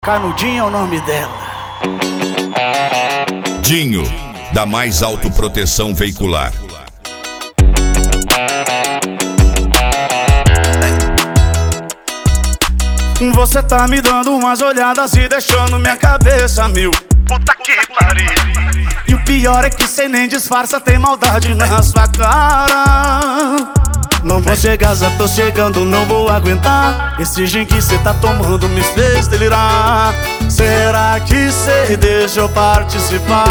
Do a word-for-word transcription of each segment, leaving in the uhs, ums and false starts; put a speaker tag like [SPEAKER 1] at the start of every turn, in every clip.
[SPEAKER 1] Canudinho é o nome dela.
[SPEAKER 2] Dinho, da Mais Alto Proteção Veicular.
[SPEAKER 1] Você tá me dando umas olhadas e deixando minha cabeça mil. Puta que pariu. E o pior é que cê nem disfarça, tem maldade na sua cara. Não vou chegar, já tô chegando, não vou aguentar. Esse gin que cê tá tomando me fez delirar. Será que cê deixa eu participar?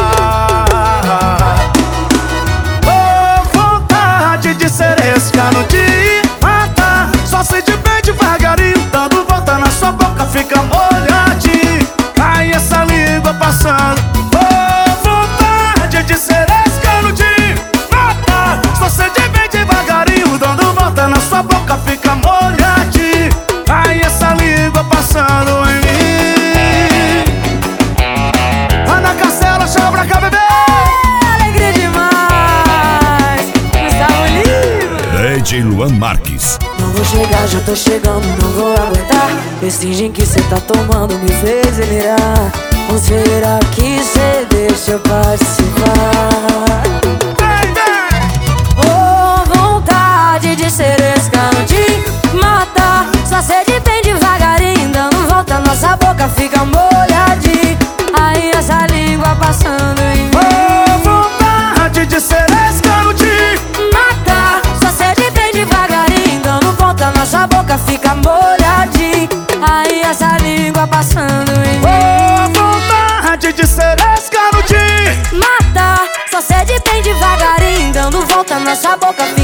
[SPEAKER 1] Oh, vontade de ser esse canudinho, mata. Só se de bem devagarinho, dando volta na sua boca, fica molhadinho. Cai essa língua passando. Oh, vontade de ser esse canudinho, mata. Só se de bem devagarinho, dando volta na sua boca, fica molhadinho. Cai essa língua passando em mim. Ana Castela, chama pra cá, bebê.
[SPEAKER 3] Alegria demais, Gustavo Lima.
[SPEAKER 2] D J Luan Marques.
[SPEAKER 3] Não vou chegar, já tô chegando, não vou aguentar. Esse gin que cê tá tomando me fez delirar. Ou será que cê deixa eu participar? Oh, vontade de ser esse canudinho, mata. Só cê de bem devagarinho, dando volta, nossa boca fica molhadinha. Aí essa língua passando em mim.
[SPEAKER 1] Oh, vontade de ser esse canudinho,
[SPEAKER 3] mata. Só cê de bem devagarinho, dando volta, nossa boca fica molhadinha. Aí essa língua passando em mim.
[SPEAKER 1] oh, vontade de ser esse canudinho,
[SPEAKER 3] Mata. Só cê de bem devagarinho, dando volta, nossa boca fica